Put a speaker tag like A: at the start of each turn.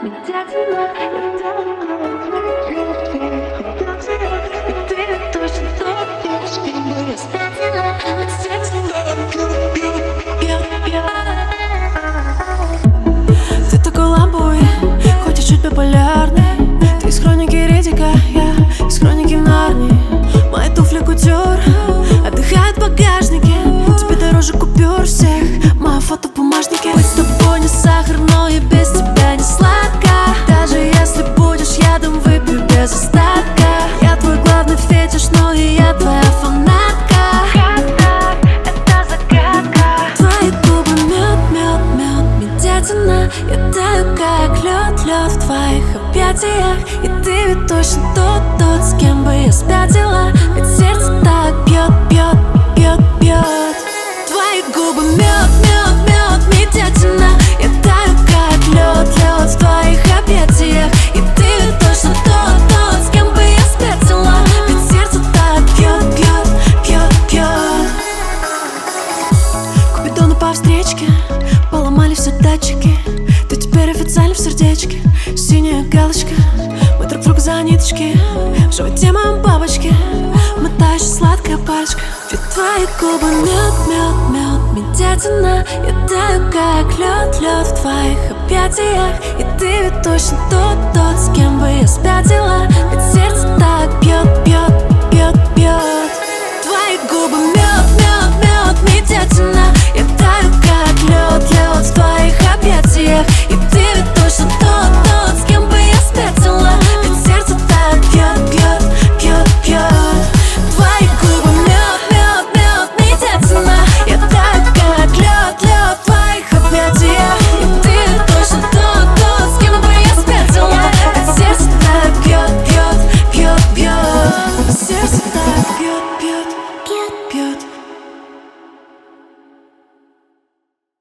A: медятина. Я таю, как лед в твоих объятиях, и ты точно тот, с кем бы я спятила. Ведь сердце бьет.
B: Ты такой ламповый, хоть и чуть популярный. Ты из хроники Риддика, я из хроники Нарнии. Мои туфли кутюр отдыхают в багажнике. Тебе дороже купюр всех, мое фото в бумажнике. Быть с тобой не сахар, но и без тебя не сладко. Даже если будешь ядом, выпью без остатка. Я твой главный фетиш, но и я твоя фанатка.
A: Как так? Это загадка.
B: Твои губы мед, мед, мед, медятина. Я таю, как лед, лед в твоих объятиях. И ты ведь точно тот, с кем бы я спятила. Ведь сердце так бьет, бьет, бьет, бьет. Твои губы мед, мед, мед, медятина. Я таю, как лед, лед в твоих объятиях. И ты ведь точно тот, с кем бы я спятила. Ведь сердце так бьет, бьет, бьет, бьет. Купидоны по встречке поломали все датчики. Ты теперь официально в сердечке. Синяя галочка, мы друг друга за ниточки. В животе моем бабочки, мы та еще сладкая пальчика. Ведь твои губы мед, мед, мед, медятина. Я таю, как лед, лед в твоих объятиях. И ты ведь точно тот, с кем бы я спятила. Ведь сердце так бьет, бьет, бьет, бьет. Твои губы мед, мед, мед, медятина. Я таю, как лед, лед в твоих